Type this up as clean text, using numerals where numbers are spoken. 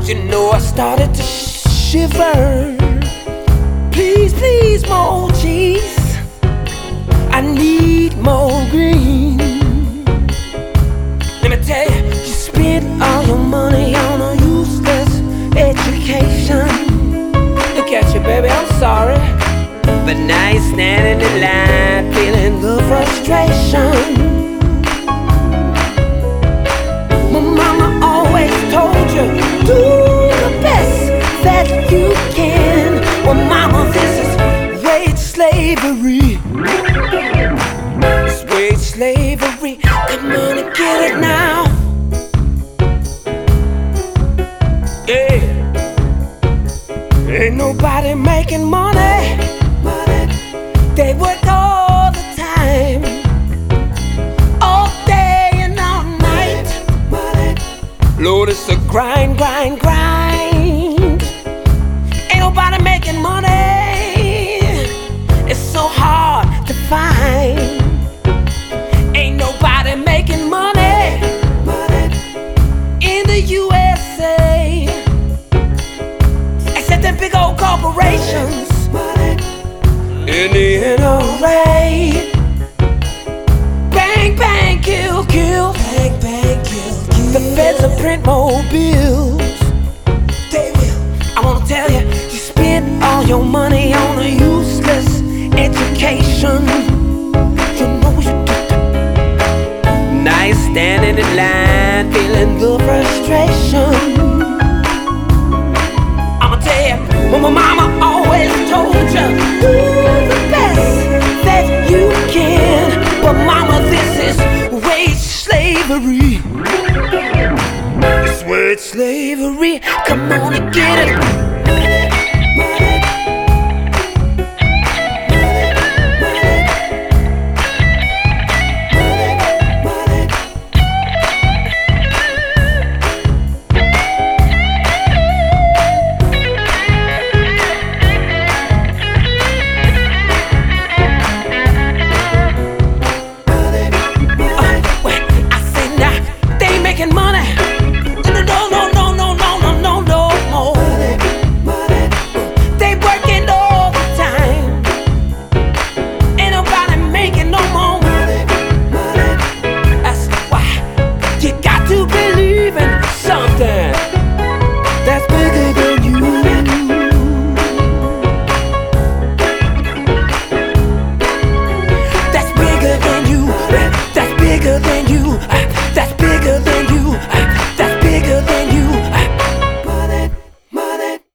You know I started to shiver. Please, please, more cheese. I need more green. Let me tell you, you spent all your money on a useless education. Look at you, baby, I'm sorry. But now you're standing in line, feeling the frustration. My mama always told you, do the best that you can. Well, mama, this is wage slavery. It's wage slavery. Come on and get it now. Yeah. Ain't nobody making money. They work all the time, all day and all night. Lord, it's a grind, grind, grind. Ain't nobody making money. It's so hard to find. Ain't nobody making money in the USA, except them big old corporations in the NRA. Bang, bang, kill, kill. Bang, bang, kill, kill. The feds will print more bills. They will. I wanna tell you, you spent all your money on a useless education. You know you did. Now you're standing in line, feeling the frustration. I'ma tell you, what my mama always told you, do the best that you can. But mama, this is wage slavery. It's wage slavery. Come on and get it.